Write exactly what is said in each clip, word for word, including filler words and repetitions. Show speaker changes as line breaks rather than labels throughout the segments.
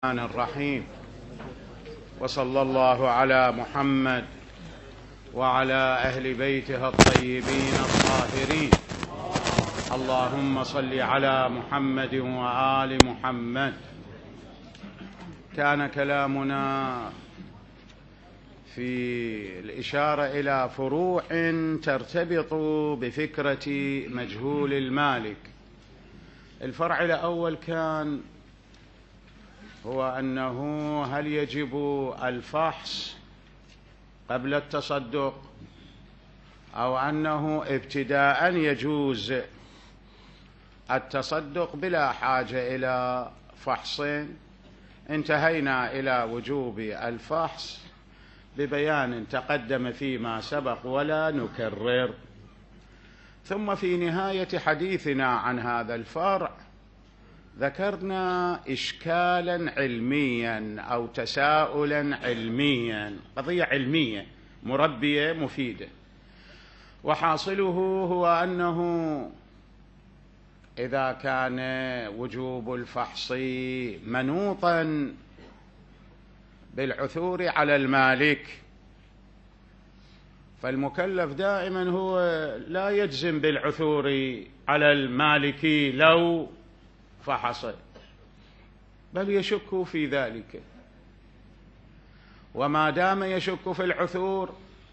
الرحمن الرحيم. وصلى الله على محمد وعلى أهل بيته الطيبين الطاهرين. اللهم صل على محمد وآل محمد. كان كلامنا في الإشارة إلى فروع ترتبط بفكرة مجهول المالك. الفرع الأول كان هو أنه هل يجب الفحص قبل التصدق أو أنه ابتداء يجوز التصدق بلا حاجة إلى فحص. انتهينا إلى وجوب الفحص ببيان تقدم فيما سبق ولا نكرر. ثم في نهاية حديثنا عن هذا الفرع ذكرنا إشكالا علميا أو تساؤلا علميا، قضية علمية مربية مفيدة، وحاصله هو أنه إذا كان وجوب الفحص منوطا بالعثور على المالك فالمكلف دائما هو لا يجزم بالعثور على المالك لو فحص، بل يشك في ذلك. وما دام يشك في العثور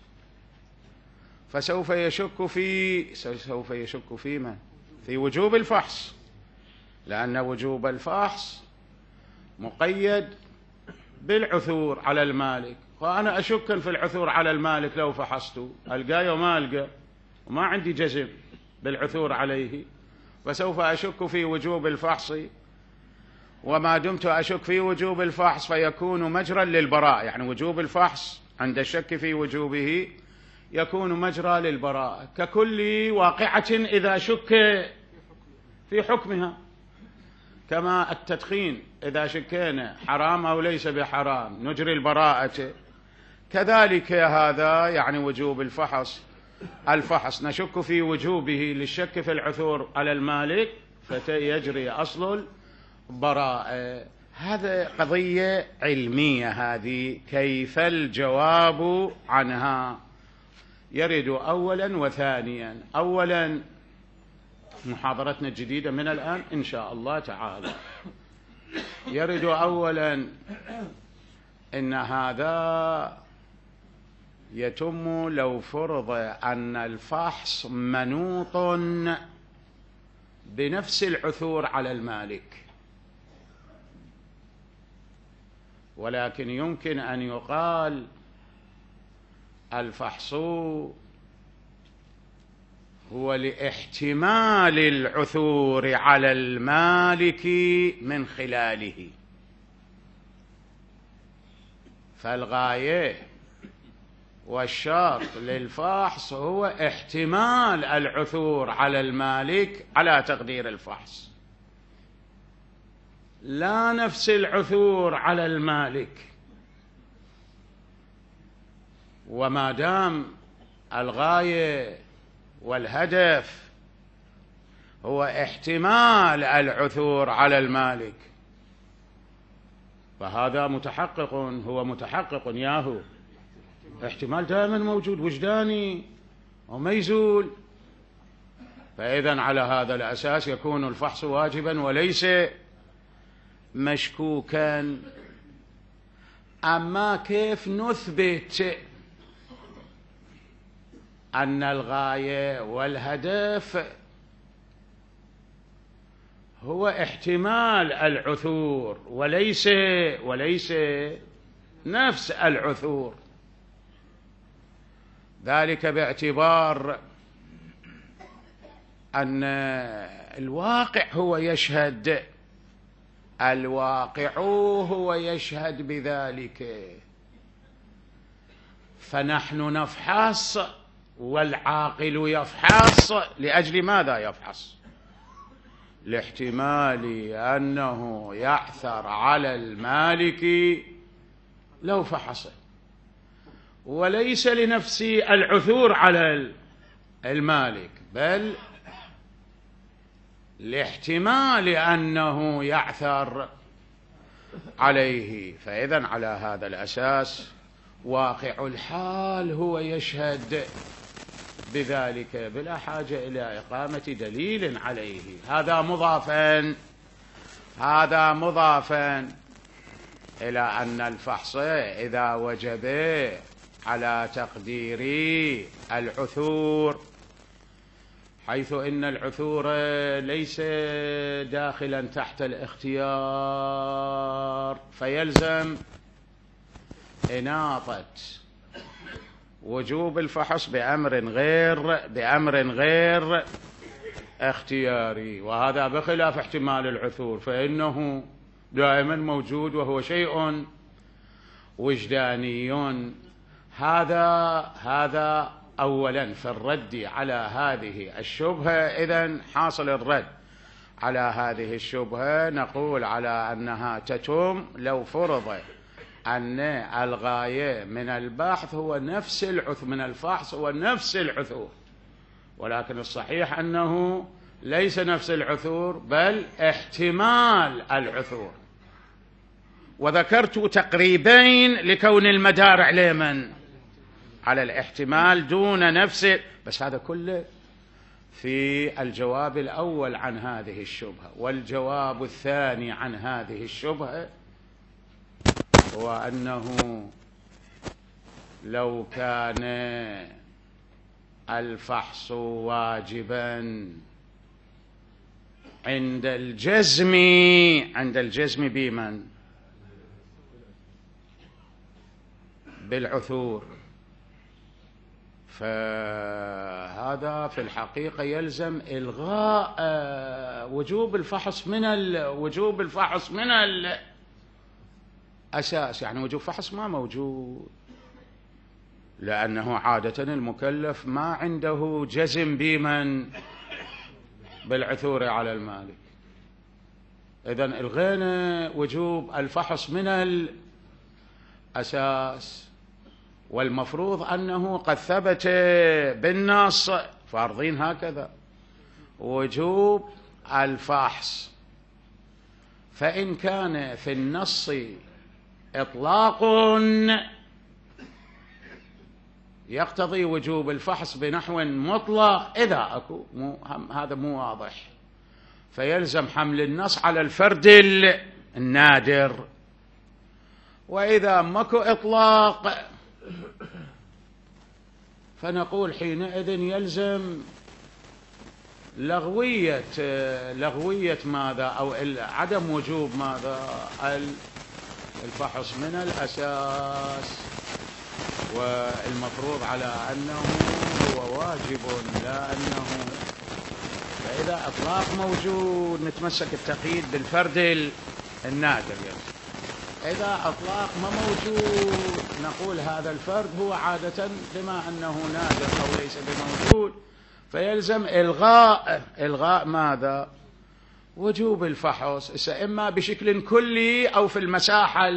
فسوف يشك في سوف يشك في من؟ في وجوب الفحص، لأن وجوب الفحص مقيد بالعثور على المالك. وأنا أشك في العثور على المالك لو فحصت، ألقاه وما ألقى وما عندي جزم بالعثور عليه، فسوف أشك في وجوب الفحص. وما دمت أشك في وجوب الفحص فيكون مجرى للبراءة، يعني وجوب الفحص عند الشك في وجوبه يكون مجرى للبراءة، ككل واقعة إذا شك في حكمها، كما التدخين إذا شكينا حرام أو ليس بحرام نجري البراءة، كذلك هذا يعني وجوب الفحص الفحص نشك في وجوبه للشك في العثور على المالك فيجري أصل البراءة. هذا قضية علمية، هذه كيف الجواب عنها يرد أولا وثانيا. أولا محاضرتنا الجديدة من الآن إن شاء الله تعالى يرد أولا إن هذا يتم لو فرض أن الفحص منوط بنفس العثور على المالك، ولكن يمكن أن يقال الفحص هو لاحتمال العثور على المالك من خلاله، فالغاية والشرط للفحص هو احتمال العثور على المالك على تقدير الفحص، لا نفس العثور على المالك. وما دام الغاية والهدف هو احتمال العثور على المالك فهذا متحقق، هو متحقق ياهو، احتمال دائما موجود وجداني وما يزول. فإذن على هذا الأساس يكون الفحص واجبا وليس مشكوكا. أما كيف نثبت أن الغاية والهدف هو احتمال العثور وليس وليس نفس العثور؟ ذلك باعتبار أن الواقع هو يشهد الواقع هو يشهد بذلك، فنحن نفحص والعاقل يفحص. لأجل ماذا يفحص؟ لاحتمال أنه يعثر على المالك لو فحص، وليس لنفس العثور على المالك، بل لاحتمال أنه يعثر عليه. فإذن على هذا الأساس واقع الحال هو يشهد بذلك بلا حاجة إلى إقامة دليل عليه. هذا مضافا هذا مضافا إلى أن الفحص إذا وجب على تقدير العثور، حيث إن العثور ليس داخلا تحت الاختيار، فيلزم إناطة وجوب الفحص بأمر غير بأمر غير اختياري، وهذا بخلاف احتمال العثور فإنه دائما موجود وهو شيء وجداني. هذا هذا أولا في الرد على هذه الشبهة. إذن حاصل الرد على هذه الشبهة نقول على أنها تتم لو فرض أن الغاية من البحث هو نفس العثور من الفحص هو نفس العثور، ولكن الصحيح أنه ليس نفس العثور بل احتمال العثور. وذكرت تقريبين لكون المدار على من؟ على الاحتمال دون نفسه، بس هذا كله في الجواب الأول عن هذه الشبهة. والجواب الثاني عن هذه الشبهة هو أنه لو كان الفحص واجبا عند الجزم عند الجزم بمن؟ بالعثور، فهذا في الحقيقة يلزم إلغاء وجوب الفحص من وجوب الفحص من الأساس. يعني وجوب فحص ما موجود، لأنه عادة المكلف ما عنده جزم بمن؟ بالعثور على المالك. إذن الغينا وجوب الفحص من الأساس، والمفروض أنه قد ثبت بالنص فارضين هكذا وجوب الفحص. فإن كان في النص إطلاق يقتضي وجوب الفحص بنحو مطلق، إذا أكو مو هذا مو واضح فيلزم حمل النص على الفرد النادر. وإذا ماكو إطلاق فنقول حينئذ يلزم لغوية لغوية ماذا؟ أو عدم وجوب ماذا؟ الفحص من الأساس، والمفروض على أنه هو واجب لا أنه. فإذا إطلاق موجود نتمسك التقييد بالفرد النادر. إذا أطلاق ما موجود نقول هذا الفرد هو عادة بما أنه نادر أو ليس بموجود، فيلزم إلغاء إلغاء ماذا؟ وجوب الفحص، إما بشكل كلي أو في المساحة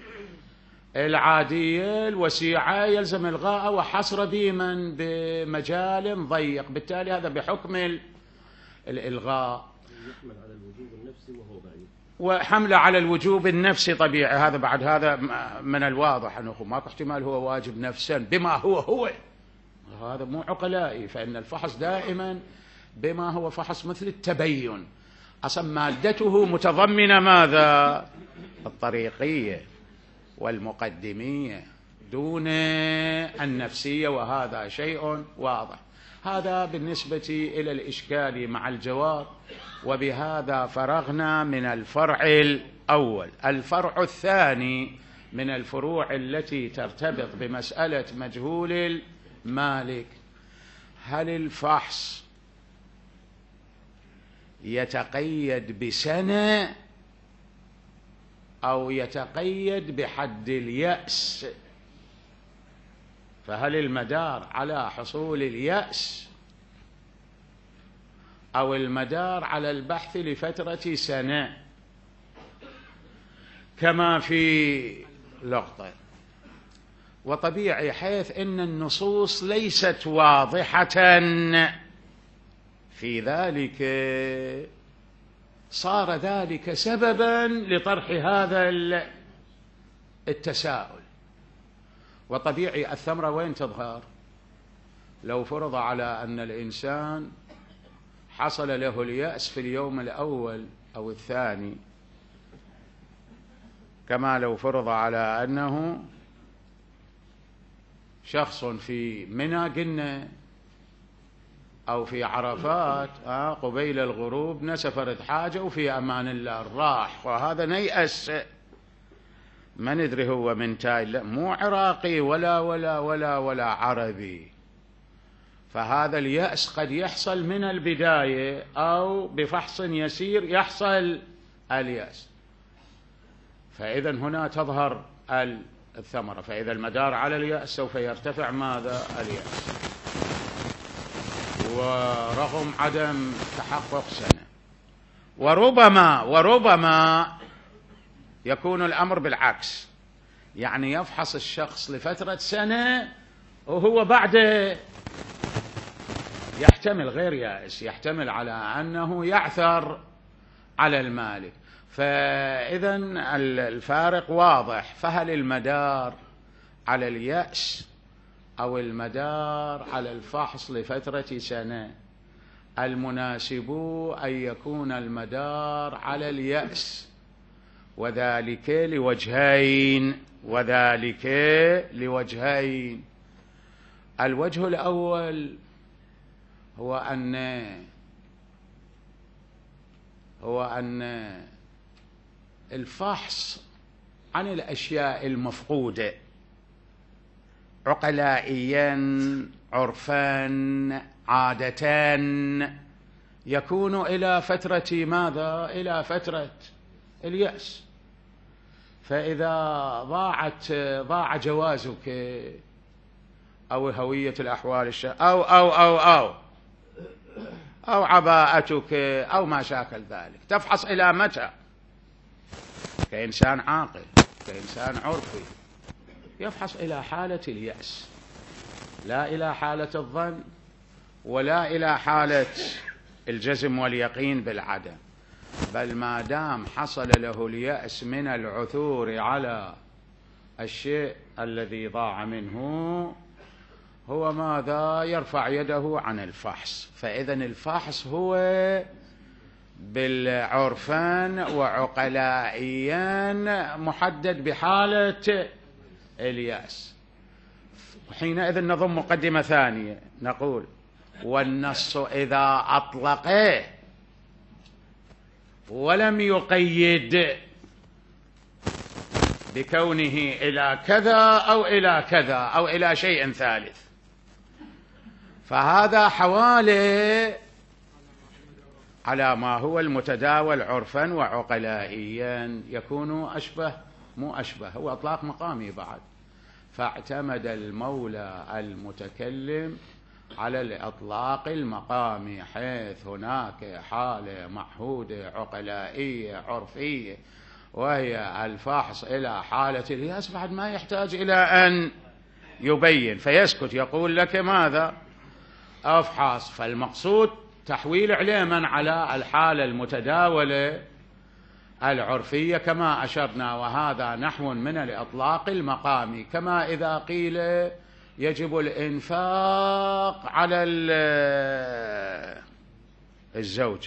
العادية الوسيعة يلزم إلغاء وحصر بمن؟ بمجال ضيق. بالتالي هذا بحكم الإلغاء
يحمل على الوجوب النفسي وهو بعيد،
وحمله على الوجوب النفسي طبيعي. هذا بعد هذا من الواضح أنه ماكو احتمال هو واجب نفسا بما هو هو، هذا مو عقلائي. فإن الفحص دائما بما هو فحص مثل التبين، أصلا مادته متضمنة ماذا؟ الطريقية والمقدمية دون النفسية، وهذا شيء واضح. هذا بالنسبة إلى الإشكال مع الجواب. وبهذا فرغنا من الفرع الأول. الفرع الثاني من الفروع التي ترتبط بمسألة مجهول المالك: هل الفحص يتقيد بسنة أو يتقيد بحد اليأس؟ فهل المدار على حصول اليأس أو المدار على البحث لفترة سنة كما في لقطة؟ وطبيعي حيث إن النصوص ليست واضحة في ذلك صار ذلك سببا لطرح هذا التساؤل. وطبيعي الثمرة وين تظهر؟ لو فرض على أن الإنسان حصل له اليأس في اليوم الأول أو الثاني، كما لو فرض على أنه شخص في منى قلنا أو في عرفات آه قبيل الغروب نسفرت حاجة وفي أمان الله راح، وهذا نيأس، ما ندري هو من تاي، لا مو عراقي ولا ولا ولا ولا عربي. فهذا اليأس قد يحصل من البداية أو بفحص يسير يحصل اليأس، فإذا هنا تظهر الثمرة. فإذا المدار على اليأس سوف يرتفع ماذا؟ اليأس، ورغم عدم تحقق سنة. وربما وربما يكون الأمر بالعكس، يعني يفحص الشخص لفترة سنة وهو بعد يحتمل غير يائس، يحتمل على أنه يعثر على المالك. فإذا الفارق واضح. فهل المدار على اليأس أو المدار على الفحص لفترة سنة؟ المناسب أن يكون المدار على اليأس، وذلك لوجهين وذلك لوجهين الوجه الأول هو أن هو أن الفحص عن الأشياء المفقودة عقلائيا عرفا عادة يكون إلى فترة ماذا؟ إلى فترة اليأس. فإذا ضاعت ضاع جوازك أو هوية الأحوال الشرعية أو أو أو أو أو عباءتك أو ما شاكل ذلك، تفحص إلى متى؟ كإنسان عاقل كإنسان عرفي يفحص إلى حالة اليأس، لا إلى حالة الظن ولا إلى حالة الجزم واليقين بالعدم، بل ما دام حصل له اليأس من العثور على الشيء الذي ضاع منه هو ماذا؟ يرفع يده عن الفحص. فإذا الفحص هو بالعرفان وعقلائيا محدد بحالة اليأس. حينئذ نضم مقدمة ثانية نقول: والنص إذا أطلقه ولم يقيد بكونه إلى كذا أو إلى كذا أو إلى شيء ثالث، فهذا حوالي على ما هو المتداول عرفا وعقلائيا، يكون أشبه مو أشبه، هو أطلاق مقامي بعد. فاعتمد المولى المتكلم على الإطلاق المقامي، حيث هناك حالة معهودة عقلائية عرفية وهي الفحص إلى حالة اليأس، بعد ما يحتاج إلى أن يبين، فيسكت يقول لك ماذا؟ أفحص. فالمقصود تحويل علما على الحالة المتداولة العرفية كما أشرنا، وهذا نحو من الإطلاق المقامي، كما إذا قيل يجب الإنفاق على الزوج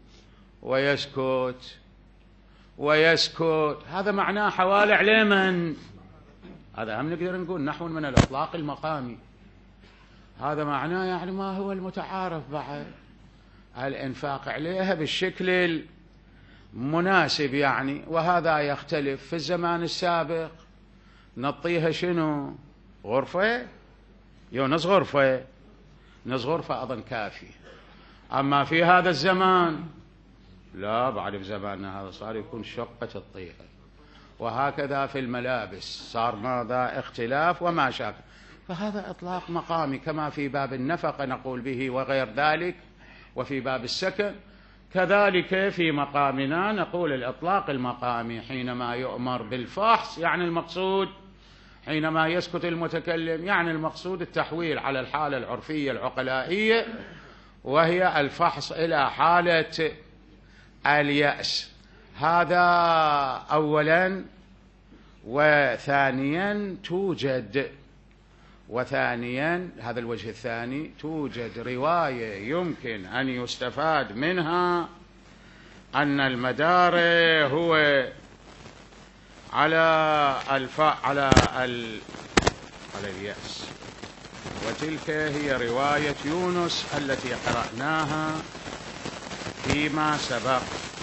ويسكت ويسكت، هذا معناه حوالي علما، هذا هم نقدر نقول نحو من الإطلاق المقامي. هذا معناه يعني ما هو المتعارف بعد الإنفاق عليها بالشكل المناسب يعني. وهذا يختلف. في الزمان السابق نعطيها شنو؟ غرفة، يو نص غرفة، نص غرفة أظن كافي. أما في هذا الزمان لا، بعد في زماننا هذا صار يكون شقة الطيها. وهكذا في الملابس صار ماذا؟ اختلاف وما شاكل. فهذا إطلاق مقامي، كما في باب النفقة نقول به وغير ذلك، وفي باب السكن كذلك. في مقامنا نقول الإطلاق المقامي حينما يؤمر بالفحص يعني المقصود، حينما يسكت المتكلم يعني المقصود التحويل على الحالة العرفية العقلائية، وهي الفحص إلى حالة اليأس. هذا أولا. وثانيا توجد وثانيا هذا الوجه الثاني توجد رواية يمكن أن يستفاد منها أن المدار هو على الف... على ال... على اليأس، وتلك هي رواية يونس التي قرأناها فيما سبق.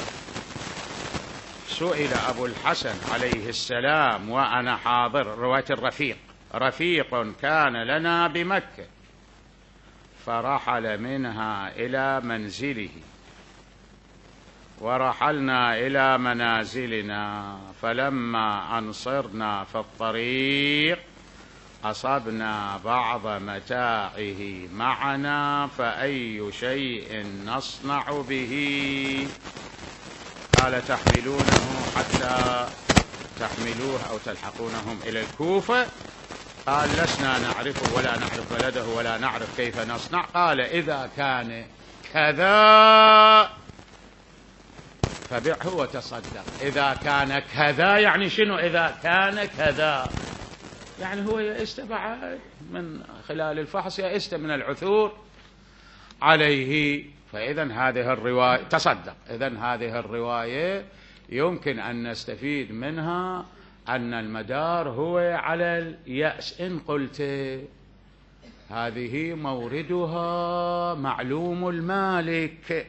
سئل أبو الحسن عليه السلام وأنا حاضر، رواية الرفيق، رفيق كان لنا بمكة فرحل منها إلى منزله ورحلنا إلى منازلنا، فلما أنصرنا في الطريق أصبنا بعض متاعه معنا، فأي شيء نصنع به؟ قال تحملونه حتى تحملوه أو تلحقونهم إلى الكوفة. قال لسنا نعرفه ولا نعرف بلده ولا نعرف كيف نصنع. قال إذا كان كذا فبعه وتصدق. إذا كان كذا يعني شنو؟ إذا كان كذا يعني هو يئست بعد من خلال الفحص، يئست من العثور عليه. فإذا هذه الرواية تصدق. إذا هذه الرواية يمكن أن نستفيد منها أن المدار هو على اليأس. إن قلت هذه موردها معلوم المالك،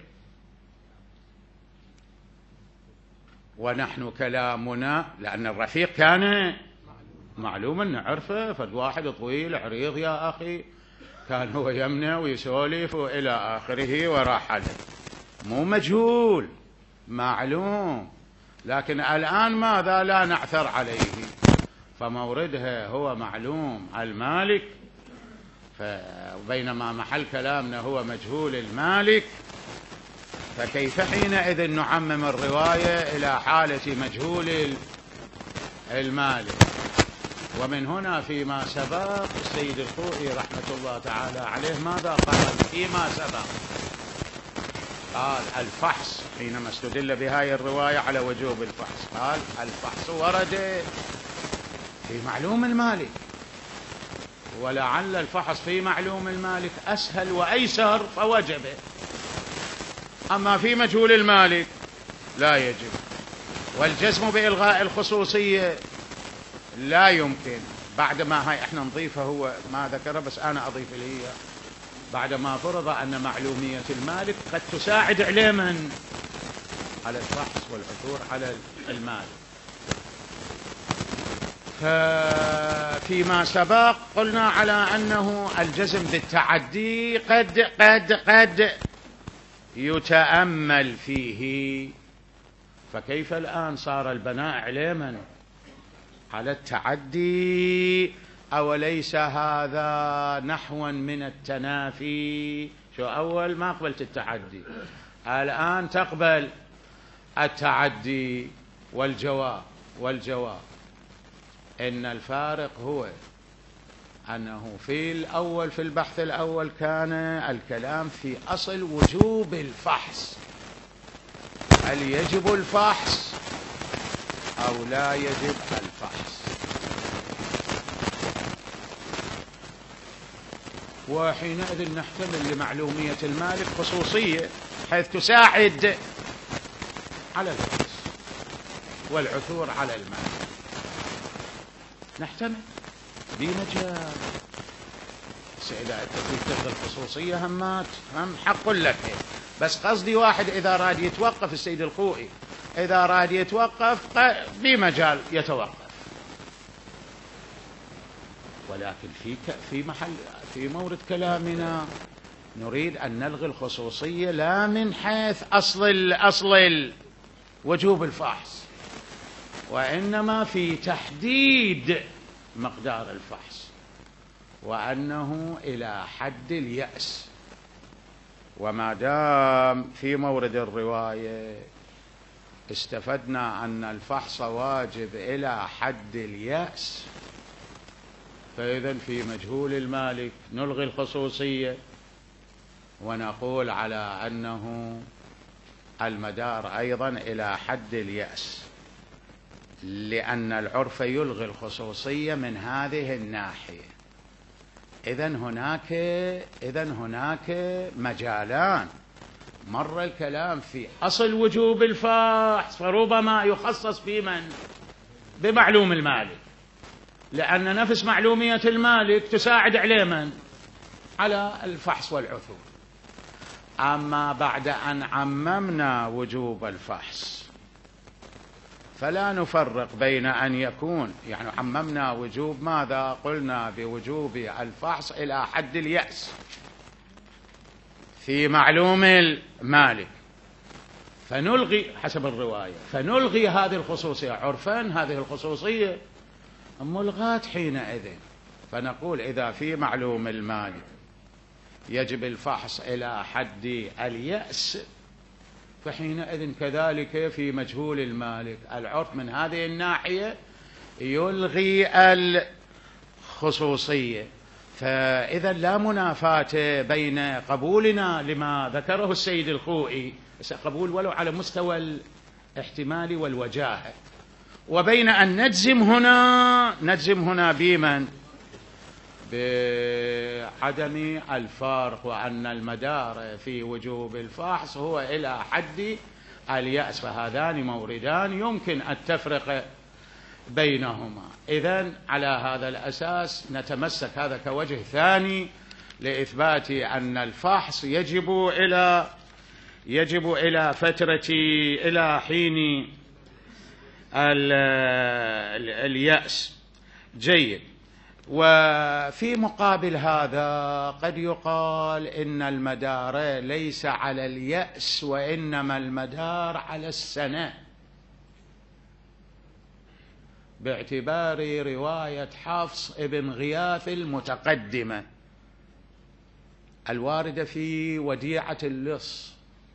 ونحن كلامنا لأن الرفيق كان معلوما نعرفه، فالواحد طويل عريض يا أخي كان هو يمنع ويسولف وإلى آخره ورحل، مو مجهول معلوم. لكن الآن ماذا؟ لا نعثر عليه، فموردها هو معلوم المالك، بينما محل كلامنا هو مجهول المالك، فكيف حينئذ نعمم الرواية إلى حالة مجهول المالك؟ ومن هنا فيما سبق السيد الخوئي رحمة الله تعالى عليه ماذا قال فيما سبق؟ قال الفحص حينما استدل بهذه الرواية على وجوب الفحص، قال الفحص ورد في معلوم المالك، ولعل الفحص في معلوم المالك أسهل وأيسر فوجب، أما في مجهول المالك لا يجب. والجزم بإلغاء الخصوصية لا يمكن. بعد ما هاي احنا نضيفه هو ما ذكره، بس أنا أضيف لي بعد ما فرض أن معلومية المالك قد تساعد عليه من على الفحص والعثور على المالك. فيما سبق قلنا على أنه الجزم بالتعدي قد قد قد يتأمل فيه، فكيف الآن صار البناء عليه من على التعدي؟ أوليس هذا نحوا من التنافي؟ شو أول ما قبلت التعدي، الآن تقبل التعدي. والجواب والجواب إن الفارق هو أنه في الأول في البحث الأول كان الكلام في أصل وجوب الفحص، هل يجب الفحص أو لا يجب الفحص؟ وحينئذ نحتمل لمعلومية المالك خصوصية حيث تساعد على الفحص والعثور على المال، نحتمل بمجال. إذا تلك الخصوصية همات هم حق لك، بس قصدي واحد إذا راد يتوقف، السيد الخوئي إذا راد يتوقف بمجال يتوقف، ولكن في في محل في مورد كلامنا نريد أن نلغي الخصوصية لا من حيث أصل أصل وجوب الفحص، وإنما في تحديد مقدار الفحص، وأنه إلى حد اليأس. وما دام في مورد الرواية استفدنا أن الفحص واجب إلى حد اليأس، فإذا في مجهول المالك نلغي الخصوصية ونقول على أنه المدار أيضا إلى حد اليأس، لأن العرف يلغي الخصوصية من هذه الناحية. إذن هناك إذن هناك مجالان. مر الكلام في أصل وجوب الفحص، فربما يخصص في من؟ بمعلوم المالك، لأن نفس معلومية المالك تساعد عليه من؟ على الفحص والعثور. أما بعد أن عممنا وجوب الفحص فلا نفرق بين أن يكون، يعني عممنا وجوب ماذا؟ قلنا بوجوب الفحص إلى حد اليأس في معلوم المالك، فنلغي حسب الرواية، فنلغي هذه الخصوصية عرفا. هذه الخصوصية ملغاة حينئذ، فنقول إذا في معلوم المالك يجب الفحص إلى حد اليأس، فحينئذ كذلك في مجهول المالك العرف من هذه الناحية يلغي الخصوصية. فإذا لا منافاة بين قبولنا لما ذكره السيد الخوئي، قبول ولو على مستوى الاحتمال والوجاهة، وبين أن نجزم هنا نجزم هنا بمن؟ بعدم الفرق، وأن المدار في وجوب الفحص هو إلى حد اليأس، فهذان موردان يمكن التفرقة بينهما. إذن على هذا الأساس نتمسك هذا كوجه ثاني لإثبات أن الفحص يجب إلى يجب إلى فترة إلى حين اليأس. جيد. وفي مقابل هذا قد يقال إن المدار ليس على اليأس، وإنما المدار على السنة، باعتبار رواية حفص ابن غياث المتقدمة الواردة في وديعة اللص،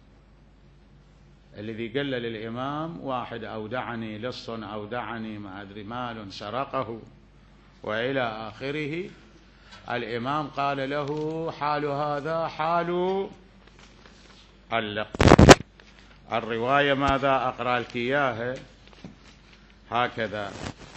الذي قال للإمام واحد أودعني لص أودعني ما أدري مال سرقه وإلى آخره. الإمام قال له حال هذا حال اللقط. الرواية ماذا؟ أقرأ لك إياها هكذا.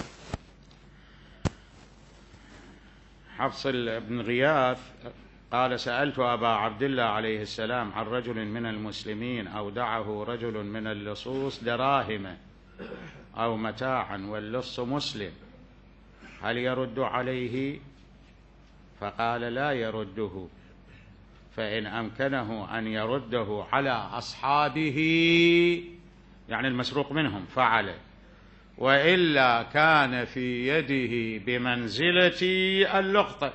حفص بن غياث قال سألت أبا عبد الله عليه السلام عن رجل من المسلمين أودعه رجل من اللصوص دراهم أو متاعا واللص مسلم، هل يرد عليه؟ فقال لا يرده، فإن أمكنه أن يرده على أصحابه يعني المسروق منهم فعل، وإلا كان في يده بمنزلة اللقطة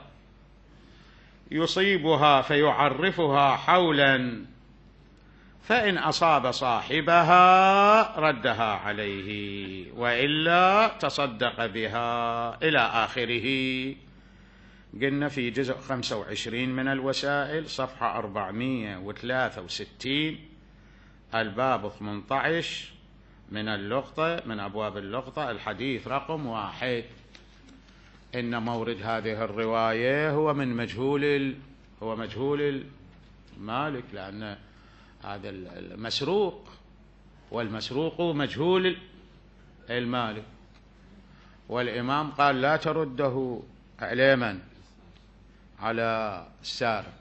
يصيبها فيعرفها حولا، فإن أصاب صاحبها ردها عليه، وإلا تصدق بها إلى آخره. قلنا في جزء خمسة وعشرين من الوسائل صفحة أربعمائة وثلاثة وستين الباب ثمانية عشر من اللقطة، من أبواب اللقطة، الحديث رقم واحد. إن مورد هذه الرواية هو من مجهول هو مجهول المالك، لأن هذا المسروق والمسروق مجهول المالك، والإمام قال لا ترده على من؟ على السارق،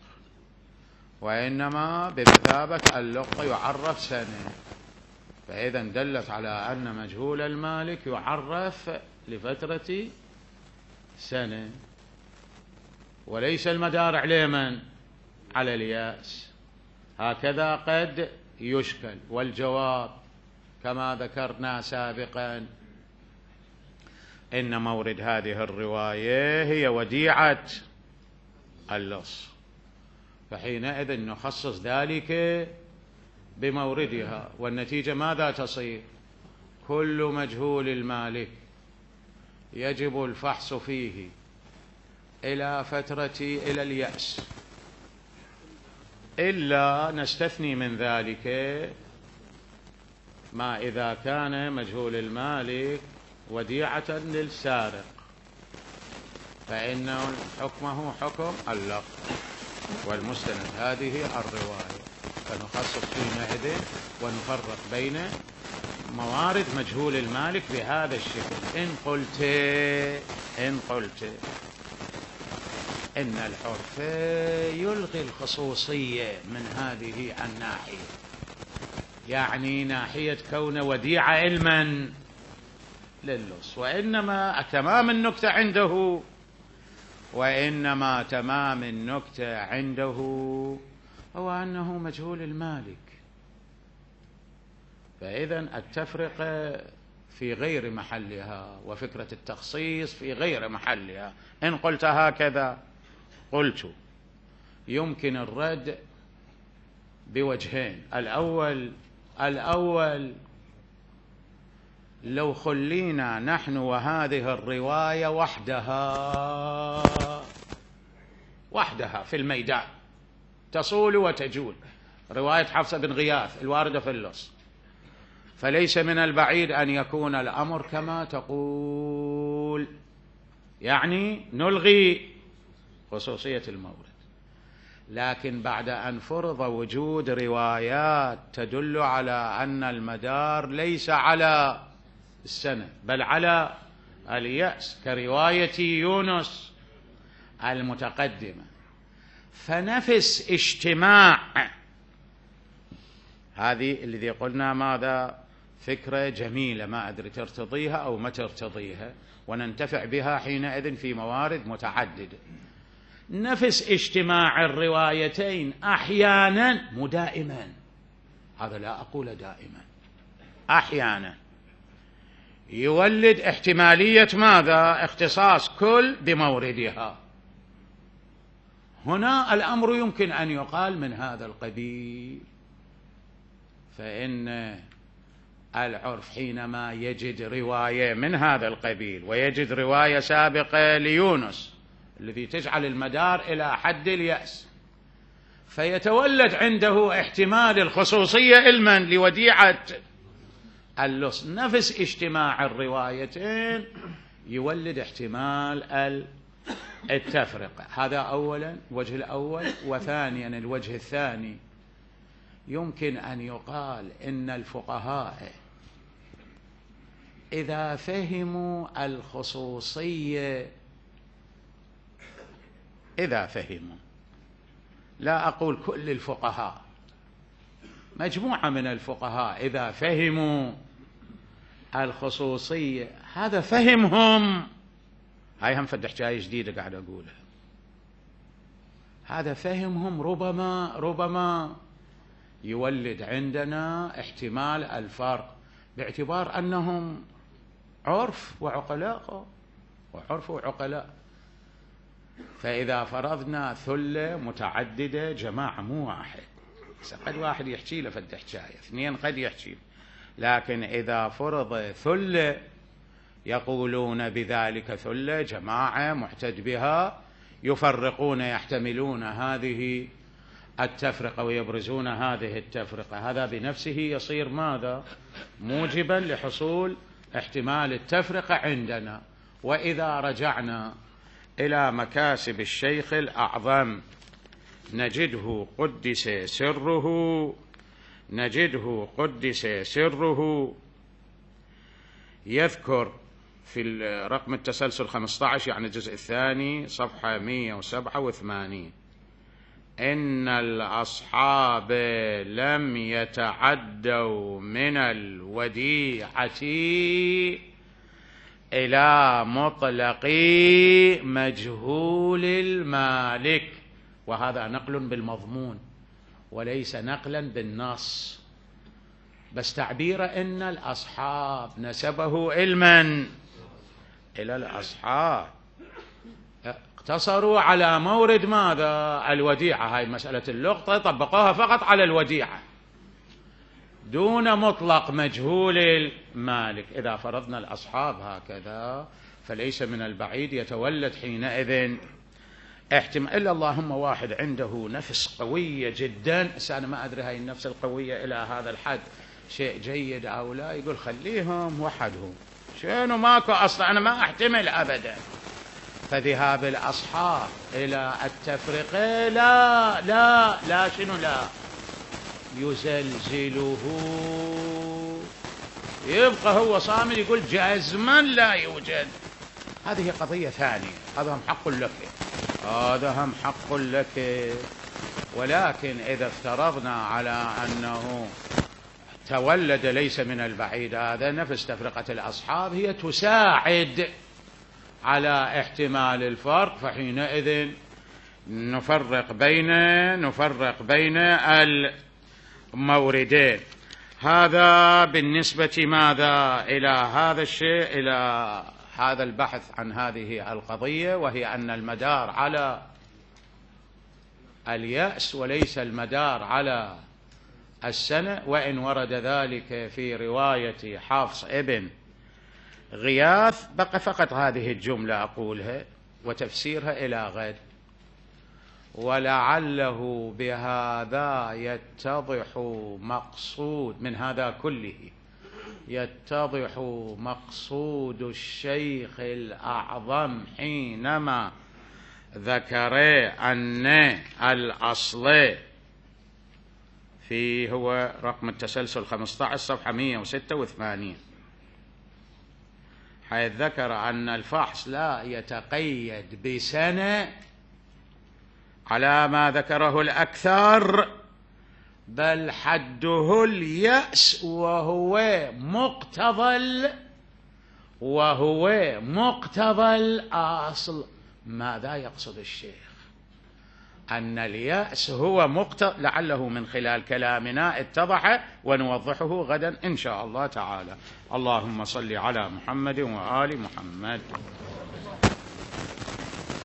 وإنما بمثابة اللقطة يعرف سنة. فإذا دلت على أن مجهول المالك يعرف لفترة سنة، وليس المدار عليه من؟ على الياس. هكذا قد يشكل. والجواب كما ذكرنا سابقا إن مورد هذه الرواية هي وديعة اللص، فحينئذ نخصص ذلك بموردها، والنتيجة ماذا تصير؟ كل مجهول المالك يجب الفحص فيه إلى فترة إلى اليأس، إلا نستثني من ذلك ما إذا كان مجهول المالك وديعة للسارق، فإنه حكمه حكم اللقط، والمستند هذه الرواية. فنخصص حينئذ ونفرق بين موارد مجهول المالك بهذا الشكل. إن قلت إن قلت إن العرف يلغي الخصوصية من هذه الناحية، يعني ناحية كون وديعة علما للص، وإنما تمام النكتة عنده وإنما تمام النكتة عنده هو أنه مجهول المالك. فإذا التفرقة في غير محلها وفكرة التخصيص في غير محلها. إن قلت هكذا قلت يمكن الرد بوجهين. الأول الأول لو خلينا نحن وهذه الرواية وحدها وحدها في الميدان تصول وتجول، رواية حفصة بن غياث الواردة في اللص، فليس من البعيد أن يكون الأمر كما تقول، يعني نلغي خصوصية المورد. لكن بعد أن فرض وجود روايات تدل على أن المدار ليس على السند بل على اليأس كرواية يونس المتقدمة، فنفس اجتماع هذه الذي قلنا ماذا فكرة جميلة ما أدري ترتضيها أو ما ترتضيها وننتفع بها حينئذ في موارد متعددة. نفس اجتماع الروايتين أحيانا مو دائما، هذا لا أقول دائما، أحيانا يولد احتمالية ماذا اختصاص كل بموردها. هنا الأمر يمكن أن يقال من هذا القبيل. فإن العرف حينما يجد رواية من هذا القبيل ويجد رواية سابقة ليونس الذي تجعل المدار إلى حد اليأس، فيتولد عنده احتمال الخصوصية علما لوديعة اللص. نفس اجتماع الروايتين يولد احتمال التفرقة. هذا أولا الوجه الأول. وثانيا الوجه الثاني يمكن أن يقال إن الفقهاء إذا فهموا الخصوصية إذا فهموا لا أقول كل الفقهاء، مجموعة من الفقهاء إذا فهموا الخصوصية، هذا فهمهم، هاي هم فد حكاية جديدة قاعد أقولها، هذا فهمهم ربما ربما يولد عندنا احتمال الفرق باعتبار أنهم عرف وعقلاء وعرف وعقلاء. فإذا فرضنا ثلة متعددة جماعة مو واحد، قد واحد يحكي له فد حكاية، اثنين قد يحكي، لكن إذا فرض ثلة يقولون بذلك ثلة جماعة محتج بها، يفرقون يحتملون هذه التفرقة ويبرزون هذه التفرقة، هذا بنفسه يصير ماذا؟ موجبا لحصول احتمال التفرقة عندنا. وإذا رجعنا إلى مكاسب الشيخ الأعظم نجده قدس سره نجده قدس سره يذكر في رقم التسلسل خمسة عشر يعني الجزء الثاني صفحة مئة وسبعة وثمانين إن الأصحاب لم يتعدوا من الوديعة إلى مطلق مجهول المالك، وهذا نقل بالمضمون وليس نقلا بالنص، بس تعبير إن الأصحاب نسبه علما إلى الأصحاب، اقتصروا على مورد ماذا؟ الوديعة. هاي مسألة اللقطة طبقوها فقط على الوديعة دون مطلق مجهول المالك. إذا فرضنا الأصحاب هكذا فليس من البعيد يتولد حينئذ احتمال، إلا اللهم واحد عنده نفس قوية جدا، أنا ما أدري هاي النفس القوية إلى هذا الحد شيء جيد أو لا، يقول خليهم وحدهم، شنو ماكو أصلا أنا ما أحتمل أبدا. فذهاب الأصحاب إلى التفرقة لا لا لا شنو لا يزلزله، يبقى هو صامد يقول جزما لا يوجد. هذه قضية ثانية، هذا هم حق لك، هذا هم حق لك. ولكن إذا افترضنا على أنه تولد ليس من البعيد، هذا نفس تفرقة الأصحاب هي تساعد على احتمال الفرق، فحينئذ نفرق بين نفرق بين الموردين. هذا بالنسبة ماذا إلى هذا الشيء، إلى هذا البحث عن هذه القضية، وهي أن المدار على اليأس وليس المدار على السنة، وإن ورد ذلك في رواية حفص ابن غياث. بقى فقط هذه الجملة أقولها وتفسيرها إلى غد. ولعله بهذا يتضح مقصود، من هذا كله يتضح مقصود الشيخ الأعظم حينما ذكر أن الأصل في هو رقم التسلسل خمسة عشر صفحة مئة وستة وثمانين، حيث ذكر أن الفحص لا يتقيد بسنة على ما ذكره الأكثر، بل حده اليأس، وهو مقتضى وهو مقتضى الأصل. ماذا يقصد الشيخ؟ أن اليأس هو مقتضى، لعله من خلال كلامنا اتضح، ونوضحه غدا إن شاء الله تعالى. اللهم صل على محمد وآل محمد.